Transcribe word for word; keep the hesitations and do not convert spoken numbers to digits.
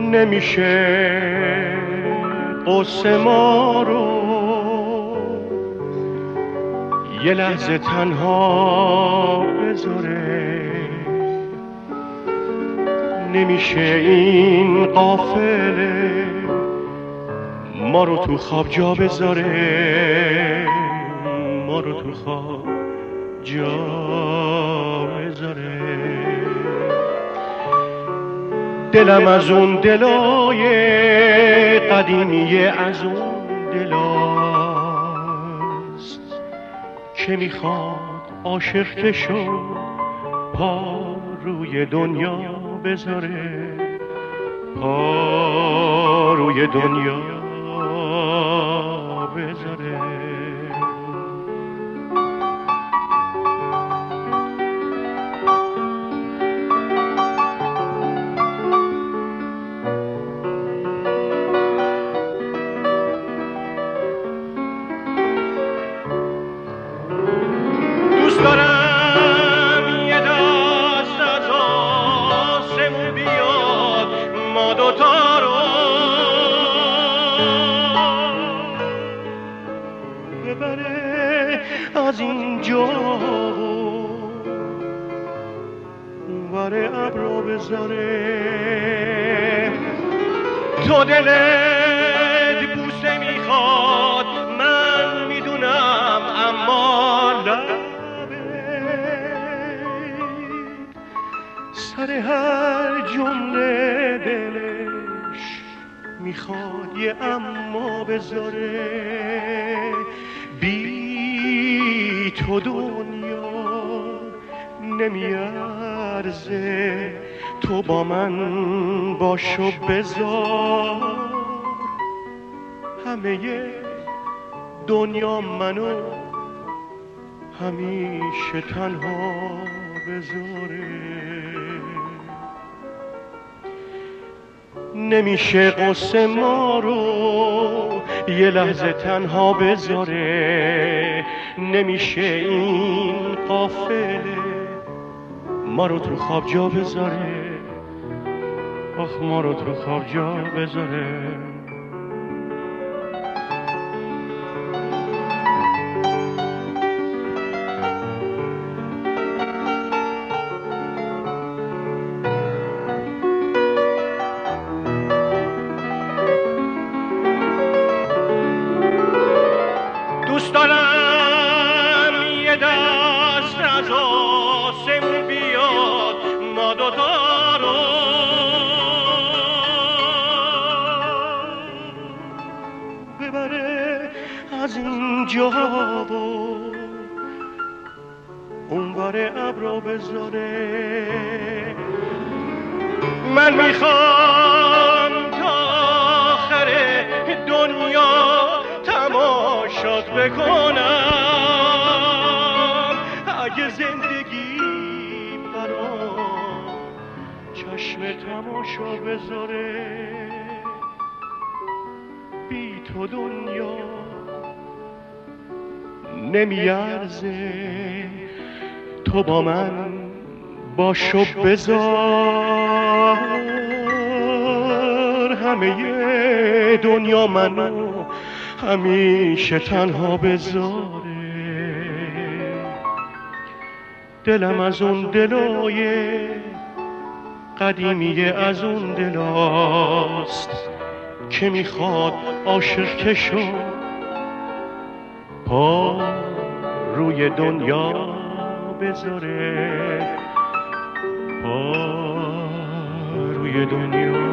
نمیشه قصه ما رو یه لحظه تنها بذاره، نمیشه این قافله ما رو تو خواب جا بذاره، ما رو تو خواب جا بذاره. دلم از اون دلای قدیمی، از اون دلاست که میخواد عاشق شو پا روی دنیا بذاره، پا روی دنیا بذاره. دوست دارم یه دست از آسمون بیاد ما دوتا رو ببره از اینجا اونور ابرو بذاره. تو دلت بوسه میخواد من میدونم، اما سر هر جمله دلش میخواد یه اما بذاره. بی تو دنیا نمیارزه، تو با من باش و بذار همه دنیا منو همیشه تنها بذاره. نمیشه قصه ما رو یه لحظه تنها بذاره، نمیشه این قافله ما رو تو خواب جا بذاره، آخ ما رو تو خواب جا بذاره. دوست دارم یه دست از آسمون بیاد ما دوتا رو ببره از اینجا و اونور ابرو بذاره. من میخوام تا آخر دنیا تماشات بکنم، اگه زندگی برام چشم تماشا بذاره. بی تو دنیا نمیارزه، تو با من باش و بذار همه دنیا منو همیشه تنها بذاره. دلم از اون دلای قدیمی، از اون دلاست که میخواد عاشق شو پا روی دنیا بذاره، پا روی دنیا